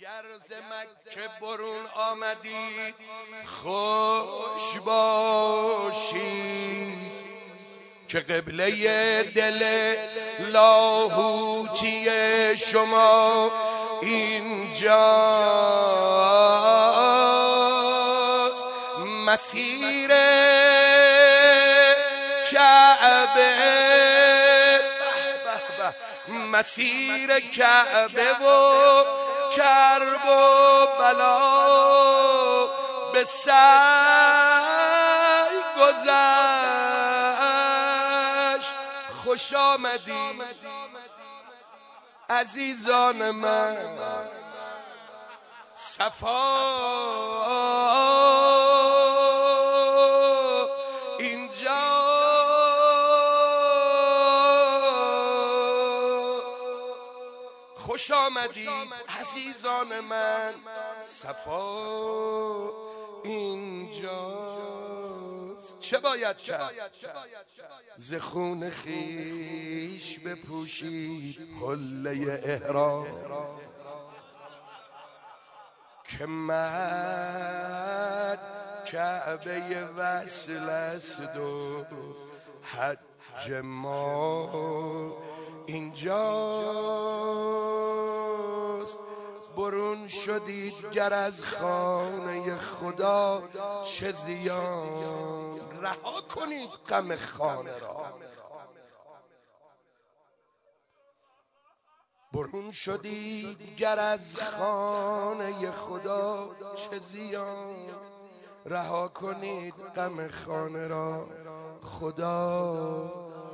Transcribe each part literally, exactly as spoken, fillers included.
اگر ز مکه برون آمدید خوش باشید که قبله دل لاهوتی شما اینجاست. مسیر کعبه مسیر کعبه و کرب و بلا به سعی گذشت. خوش آمدید عزیزان من، صفا اینجا. خوش آمدید عزیزان من، صفا اینجاست. چه باید کرد؟ ز خون خویش بپوشید حله احرام که مد کعبه وصل است و حج ما اینجاست. برون شدید گر از خانه خدا چه زیان، رها کنید غم خانه را. برون شدید گر از خانه خدا چه زیان، رها کنید غم خانه را. خدا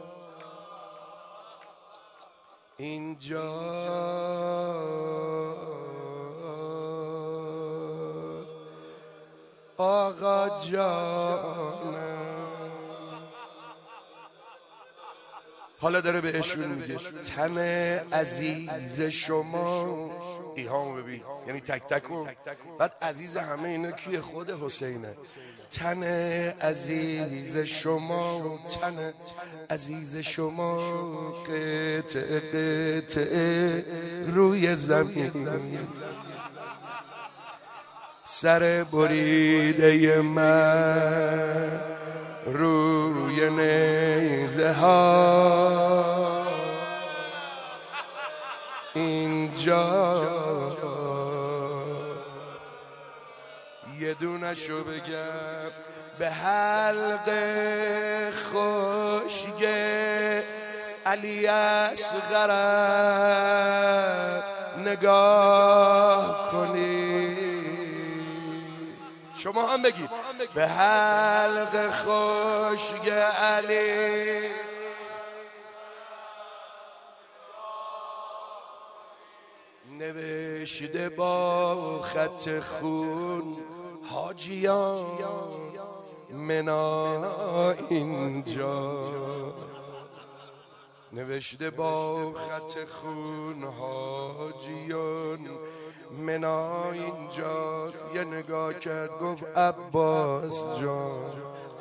اینجاست. آقا جانم حالا داره بهشون میگه تن عزیز شما، ایهامو ببین، یعنی تک تکو. بعد عزیز همه اینا کیه؟ خود حسینه. تن عزیز شما، تن عزیز شما قطعه قطعه روی زمین، سر بریده من روی نیزه ها اینجاست. یه دونه شو بگم به حلق خشک علی اصغر نگاه کنی. شما هم بگید به حلق خشک علی نوشته با خط خون حاجیان منا اینجا. نوشته با خط خون حاجیان منا اینجاست. یه نگاه کرد گفت عباس جان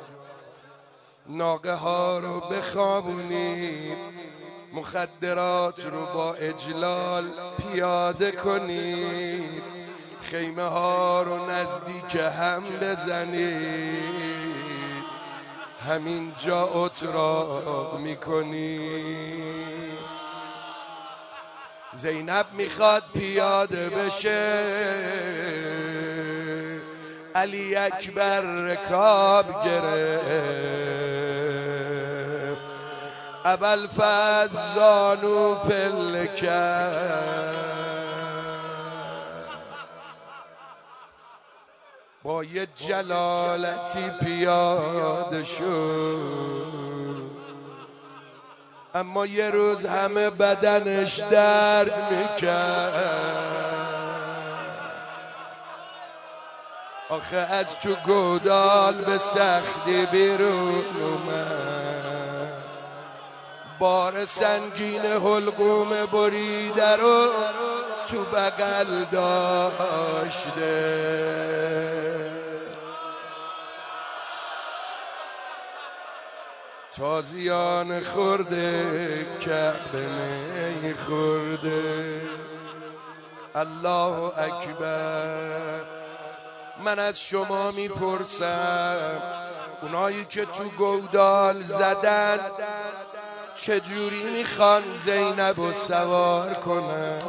ناقه ها رو بخوابونید، مخدرات رو با اجلال پیاده کنید، خیمه ها رو نزدیک هم بزنید، همین جا اتراق میکنید. زینب میخواد پیاده بشه، علی اکبر رکاب گرفت، ابوالفضل زانو پله کرد، با یه جلالتی پیاده شد. اما یه روز همه بدنش درد میکرد، آخه از تو گودال به سختی بیرون اومد، بار سنگین حلقوم بریده رو تو بغل داشته. تازیان خورده کعبه می خورده، الله اکبر. من از شما میپرسم اونایی که تو گودال زدن چجوری میخوان زینب رو سوار کنن؟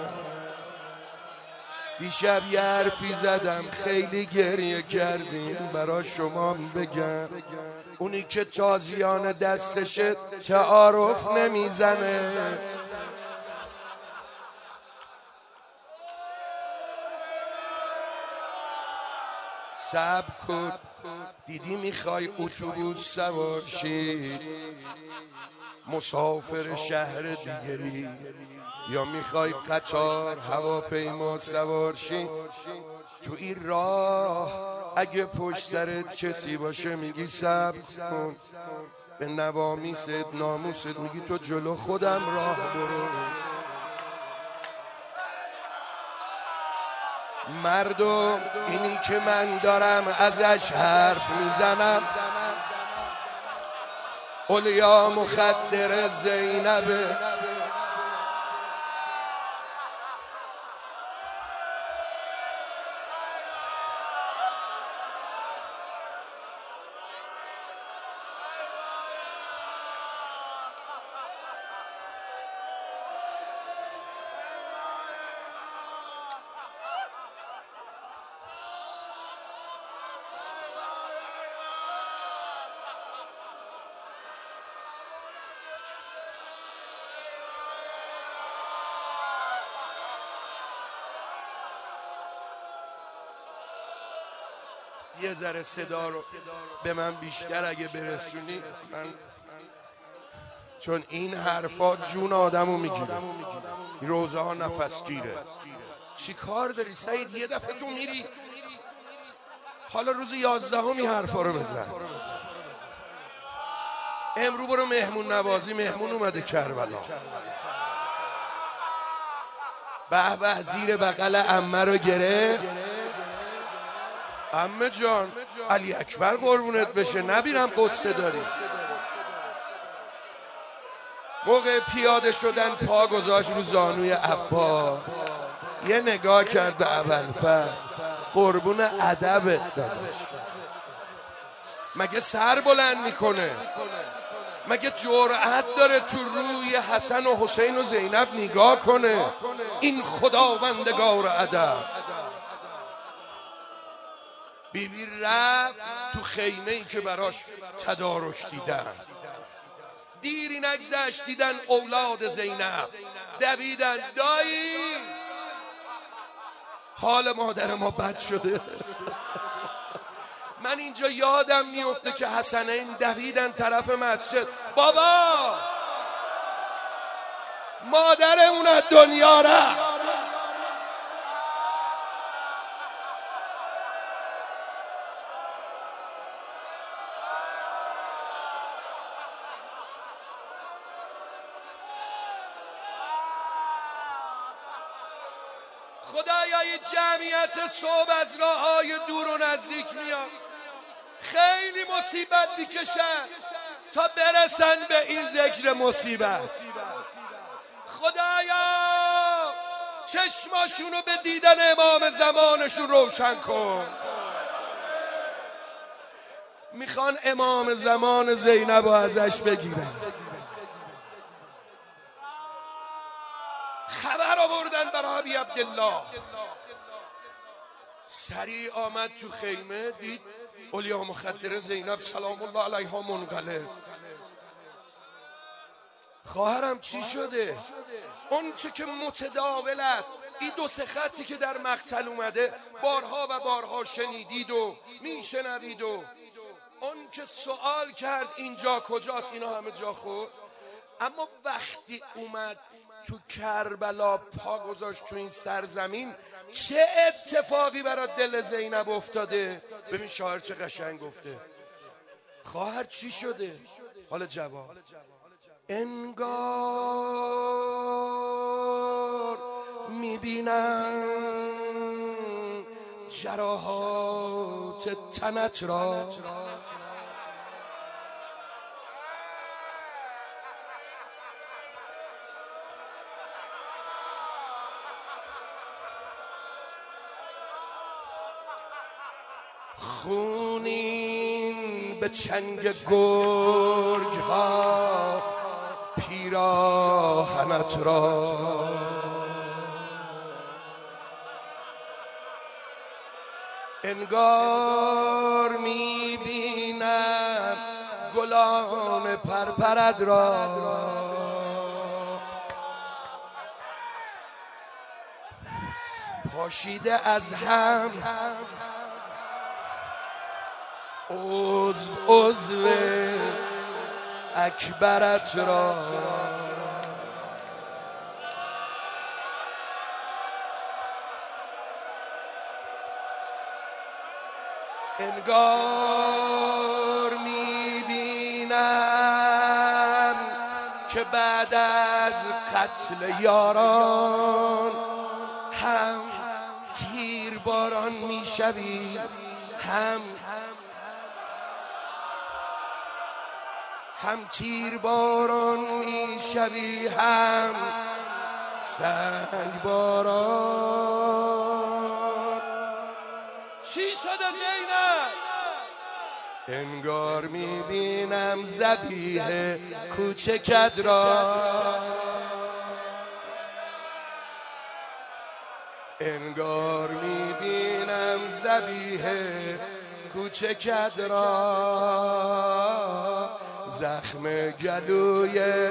دیشب یه حرفی زدم خیلی گریه کردیم، برا شما بگم اونی که تازیان دستشه تعارف نمیزنه، صبر کن. دیدی میخوای اتوبوس سوار شی مسافر شهر دیگری، یا میخوای قطار هواپیما سوار شی، تو این راه اگه پشت سرت کسی باشه میگی صبر کن، به نوامیست ناموست میگی تو جلو خودم راه برو. مردم اینی که من دارم ازش حرف میزنم اولیا مخدر زینبه. یه ذره صدا رو به من بیشتر اگه برسونی، من چون این حرفا جون آدمو میگیره، این روزه ها نفس گیره. چی کار داری سعید؟ یه دفعه تو میری حالا روز یازدهم این حرفا رو بزن. امرو برو مهمون نوازی، مهمون اومده کربلا. به به زیر بغل عمه رو گره. عمه جان علی اکبر قربونت بشه، نبینم قصه داری. موقع پیاده شدن پا گذاشت رو زانوی عباس، یه نگاه کرد به ابوالفضل، قربون ادبت داداش. مگه سر بلند میکنه؟ مگه جرأت داره تو روی حسن و حسین و زینب نگاه کنه؟ این خداوندگار ادب. بیبی رفت تو خیمه ای که براش تدارک دیدن، دیری نگذشت دیدن اولاد زینب دویدن. دایی حال مادر ما بد شده. من اینجا یادم میفته که حسنین دویدن طرف مسجد، بابا مادرمون از دنیا رفت. خدایا این جمعیت صبح از راه های دور و نزدیک میاد، خیلی مصیبت میکشن تا برسن به این ذکر مصیبت. خدایا چشماشونو به دیدن امام زمانشون روشن کن. میخوان امام زمان زینب رو ازش بگیرن. خبر آوردن برای ابی عبدالله، سریع آمد تو خیمه، دید اولیا مخدر زینب سلام الله علیها منقلب. خواهرم چی شده؟ اون چه که متداول است، این دو سه خطی که در مقتل اومده بارها و بارها شنیدید و میشنوید، و اون که سوال کرد اینجا کجاست، اینا همه جا خود. اما وقتی اومد تو کربلا پا گذاشت تو این سرزمین، چه اتفاقی برای دل زینب افتاده؟ ببین شاعر چه قشنگ گفته. خواهر چی شده؟ حالا جواب. انگار میبینم جراحات تنت را، خونین به چنگ گرگ ها پیراهنت را، انگار میبینم گلان پرپرد را، پاشیده از هم عضو عضو اکبرت را، انگار میبینم که بعد از قتل یاران هم تیر باران میشوی، هم هم تیر باران میشوی، هم سنگ باران. چی شده زینب؟ انگار میبینم ذبیحه کوچکت را، انگار میبینم ذبیحه کوچکت را، زخم گلوی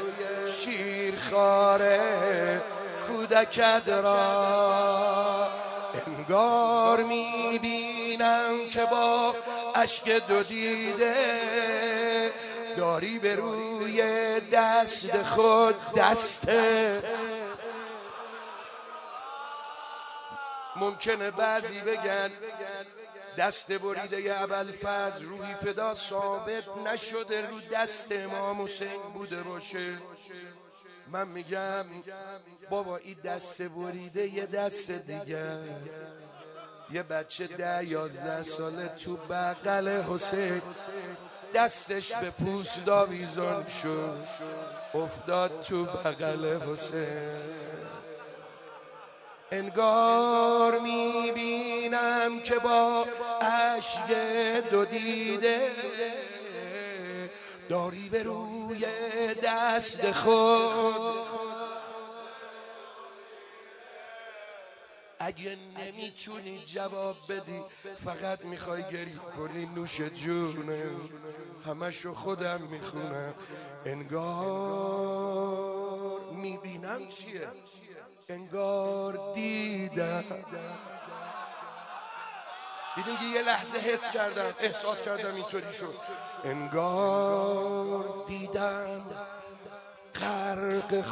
شیرخواره کودکت را، انگار میبینم که با اشک دو دیده داری به روی دست خود دسته. ممکنه بعضی بگن دست بریده ابوالفضل روحی فدا ثابت نشده رو دست امام حسین بوده باشه. من میگم بابا این دست بریده یه دست دیگه، یه بچه ده یازده ساله تو بغل حسین دستش به پوست آویزان شد، افتاد تو بغل حسین. انگار میبینم که با اشک دو دیده داری به روی دست خود. اگه نمیتونی جواب بدی فقط میخوای گریه کنی، نوش جونه، همشو خودم میخونم. انگار میبینم چیه؟ انگار دیدم، دیدیم که یه لحظه حس کردم، احساس کردم اینطوری شد. انگار دیدم غرق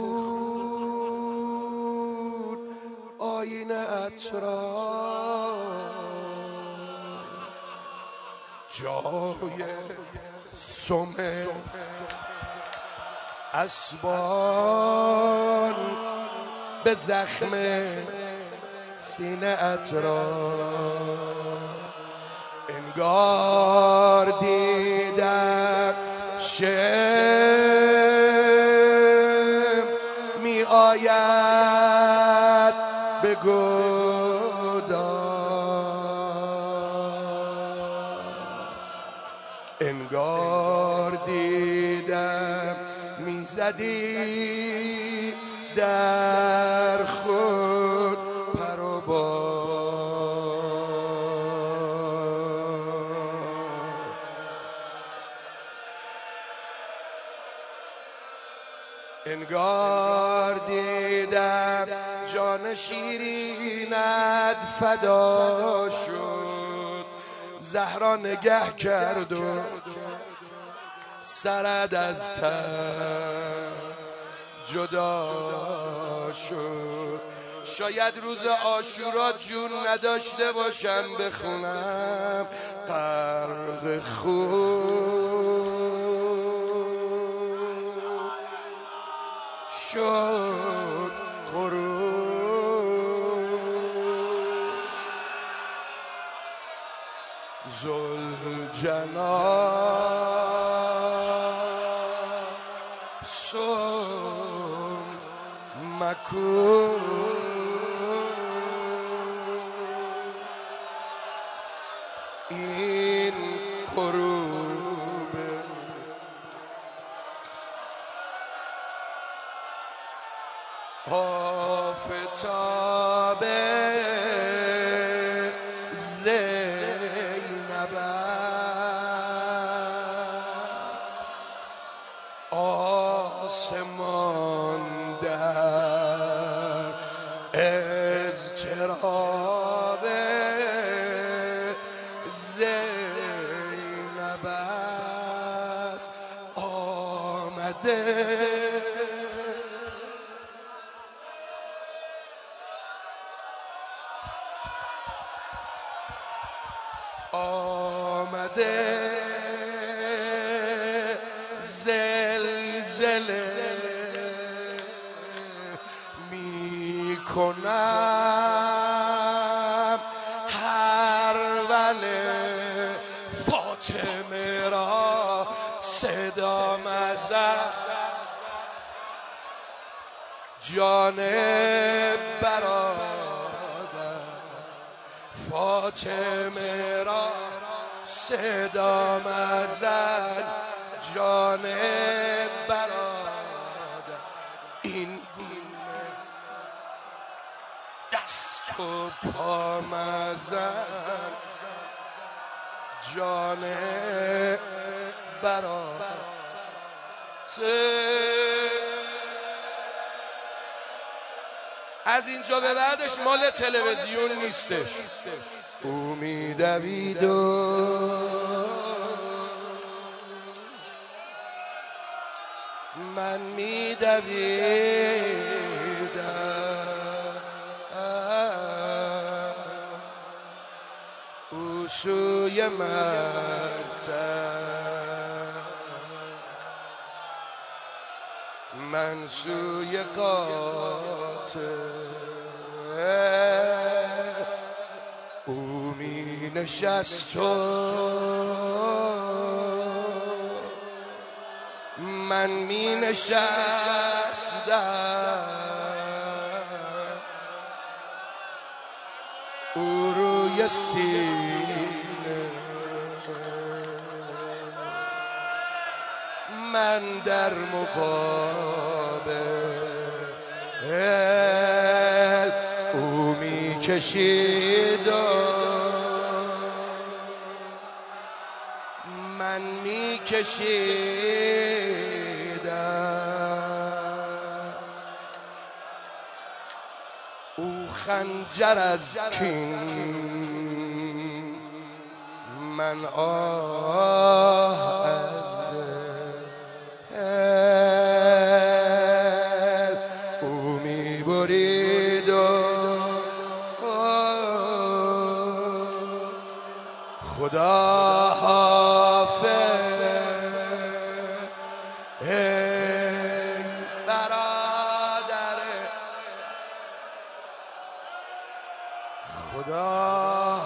خون آینه اطراف، جای سم اسبان به زخم سینه اطراف. انگار دیدم شم می آید به گودال، انگار دیدم میزدی در خود پر و بال. انگار دیدم جان شیرینت فدا شد، زهرا نگه کرد و سرد از تن جدا شد. شاید روز عاشورا جون نداشته باشم بخونم، غرق خون شد غروب، ذوالجلال سم مکون. این غروب آفتاب زینب است، آسمان در اضطراب زینب است، آمده آمده زلزله می کنم هر وله فاطمه را صدا مزد جان برادر فاطمه را صدا مزد جان برادر این گونه دست و پا مزد جان برادر از اینجا به بعدش مال تلویزیون نیستش. او میدوید و من میدویدم، او سوی مکتب من سوی قاتل، او می نشست و من می نشستم، او روی سینه من در مقابل، او می کشید و من می کشیدم، او خنجر از کین من آه از دل، او می برید و خدا حافظ ای برادر، خدا